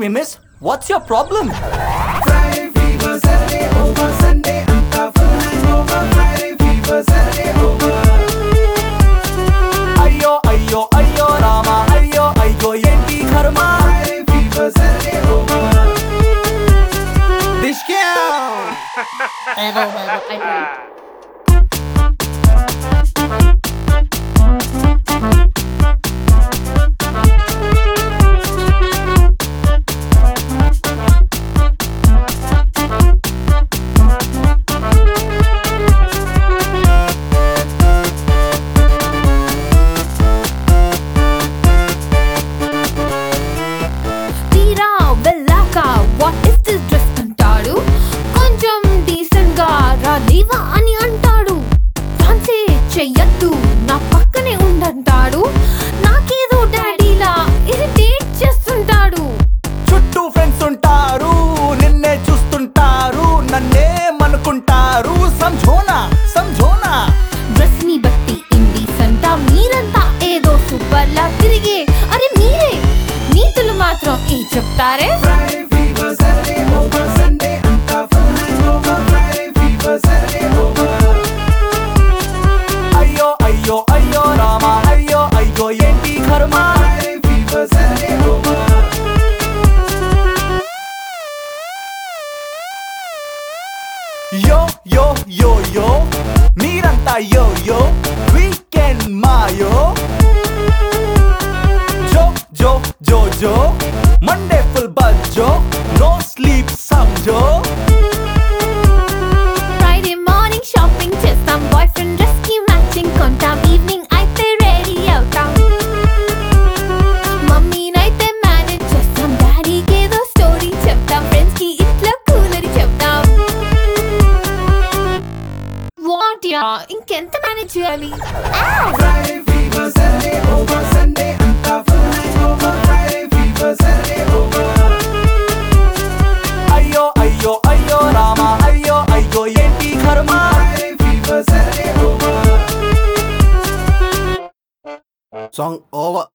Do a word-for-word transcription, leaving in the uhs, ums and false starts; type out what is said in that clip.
me, miss? What's your problem? Friday fever, Saturday over, Sunday anta full hangover. Friday fever, Saturday over. Ayyo, ayyo, ayyo, Rama, ayyo, ayyo, enti karma. Friday fever, Saturday over. Discount. Evo, Evo, I know. What is this dress అంటాడు కొంచెం decent గా రాలేవా అని అంటాడు fancy చెయ్యొద్దు నా పక్కనే ఉండంటాడు నాకేదో డాడీలా irritate చేస్తుంటాడు చుట్టూ ఫ్రెండ్స్ ఉంటారు నిన్నే చూస్తుంటారు నన్నేమనుకుంటారు సంజోనా సంజోనా డ్రెస్ ని బట్టి ఇండీసెంట్ మీరంతా ఏదో సూపర్ లా తిరిగే అరే మీరే నీతులు మాత్రం ఏ చెప్తారే Friday fever, Saturday over, Sunday anta full hangover. Friday fever, Saturday over. అయ్యో అయ్యో అయ్యో రామా అయ్యో అయ్యో ఏంటి కర్మ Friday fever, Saturday over. యో యో యో యో మీరంతా యో యో వీకెండ్ మాయో జో జో జో జో మండే ఫుల్ బజ్జో నో స్లీప్ సంజో ఫ్రైడే మార్నింగ్ షాపింగ్ చేస్తాం బాయ్ ఫ్రెండ్ డ్రెస్ కి మ్యాచింగ్ కొంటాం ఈవినింగ్ అయితే రెడీ అవుతాం మమ్మీనైతే మేనేజ్ చేస్తాం డాడీకి ఏదో స్టోరీ చెప్తాం ఫ్రెండ్స్ కి ఇట్లా కూలరి చెప్తాం వాట్ యా ఇంకెంత మేనేజ్ చేయాలి Friday fever, Saturday over, Sunday anta full hangover. Friday fever, Saturday over. అయ్యో అయ్యో అయ్యో రామా అయ్యో అయ్యో ఏంటి కర్మ Friday fever, Saturday over. Song over